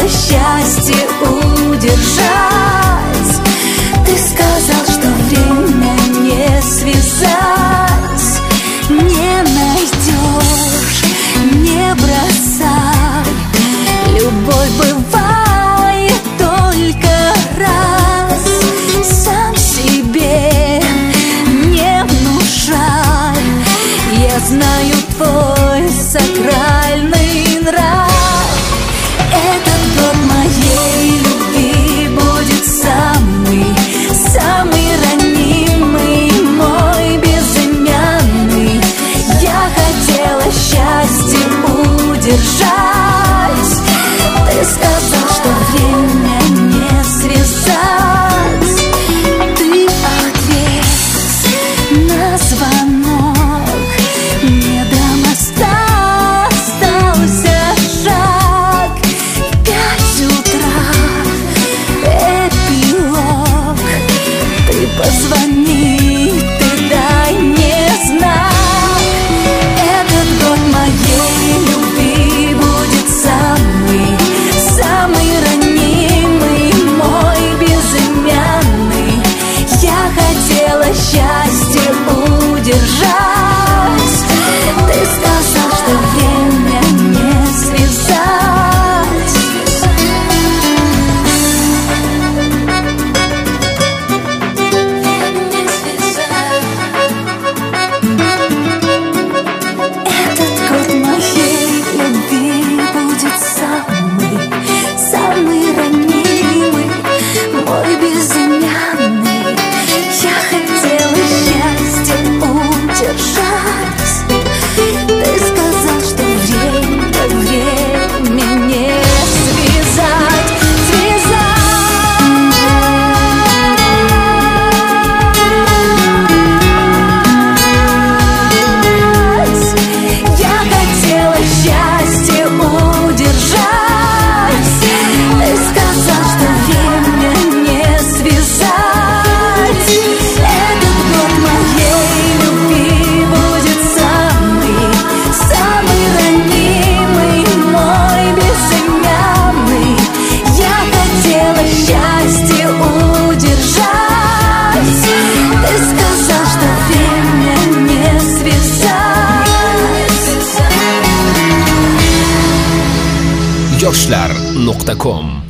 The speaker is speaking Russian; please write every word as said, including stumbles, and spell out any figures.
счастье удержать. Ты сказал, что время не связать, не найдешь, не бросай. Любовь бывает только раз, сам себе не внушай. Я знаю твой сакральный нрав. Этот год моей любви будет самый, самый ранимый, мой безымянный. Я хотела счастье удержать. Ты сказал, что время не связать. Ты ответь на звонок. Мне до моста остался шаг. Пять утра, эпилог. Ты позвони, ты дай мне знак. Этот год моей любви будет самый, самый ранимый, мой безымянный. Я хотела счастье удержать. Ты сказал, что время не связать. Этот год моей любви будет самый, самый ранимый, мой безымянный. Я хотела счастье удержать. Ты сказал, что время, время не связать, связать. Я хотела счастье удержать. Ты сказал, что время не связать. Этот год моей любви будет самый, самый ранимый, мой безымянный. Я хотела счастье удержать. Ты сказал, что время не связать. yoshlar nuqta com